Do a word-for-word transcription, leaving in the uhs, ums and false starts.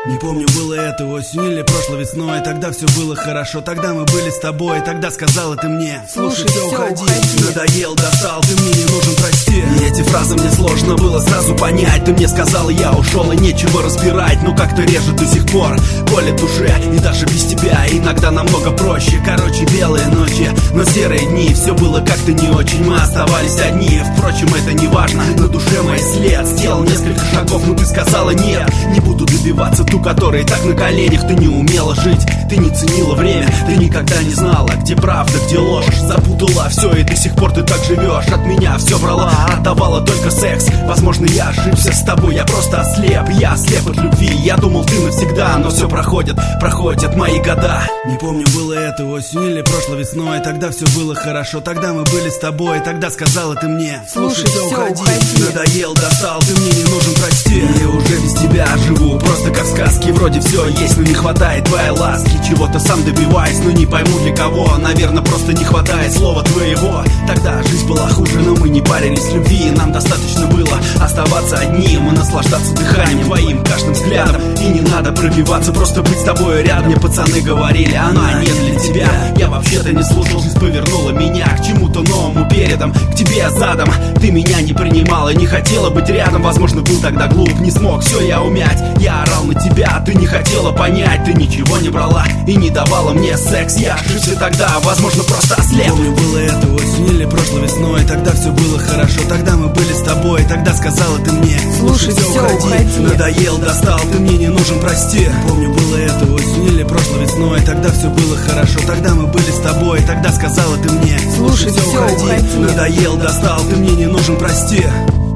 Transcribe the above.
Не помню, было это осенью или прошлой весной. Тогда все было хорошо, тогда мы были с тобой. Тогда сказала ты мне: слушай, все, уходи. Надоел, достал, ты мне не нужен, прости. И эти фразы мне сложно было сразу понять. Ты мне сказала, я ушел и нечего разбирать. Но как-то режет до сих пор, колет душе. И даже без тебя иногда намного проще. Короче, белые ночи, но серые дни. Все было как-то не очень, мы оставались одни. Впрочем, это не важно, на душе мой след. Сделал несколько шагов, но ты сказала нет. Не буду добиваться ту, которая так на коленях. Ты не умела жить, ты не ценила время. Ты никогда не знала, где правда, где ложь. Запутала все, и до сих пор ты так живешь. От меня все брала, отдавала только секс. Возможно, я ошибся с тобой, я просто ослеп. Я ослеп от любви, я думал, ты навсегда. Но все проходит, проходят мои года. Не помню, было это осенью или прошлой весной. Тогда все было хорошо, тогда мы были с тобой. Тогда сказала ты мне: слушай, все, уходи. Надоел, достал, ты мне не нужен, прости. Я уже без тебя живу, просто как в сказке. Вроде все есть, но не хватает твоей ласки. Чего-то сам добиваюсь, но не пойму для кого. Наверное, просто не хватает слова твоего. Тогда жизнь была хуже, но мы не парились любви. Нам достаточно было оставаться одним и наслаждаться дыханием твоим, каждым взглядом. И не надо пробиваться, просто быть с тобой рядом. Мне пацаны говорили, она не для тебя. Я вообще-то не слушал, жизнь повернула меня к чему-то новому передом, к тебе задом. Ты меня не принимала, не хотела быть рядом. Возможно, был тогда глуп, не смог все я умять. Я орал на тебя, ты не хотела понять. Ты ничего не брала и не давала мне секс. Я ошибся тогда, возможно, просто ослеп. Помню, было это осенью или прошлой весной. Тогда все было хорошо, тогда мы были с тобой. Тогда сказала ты мне: слушай, все, уходи. уходи Надоел, достал, ты мне не нужен, прости. Помню, было это осенью или прошлой весной. Тогда все было хорошо, тогда мы были с тобой. Тогда сказала ты мне: слушай, все, уходи. уходи Надоел, достал, ты мне не нужен, прости.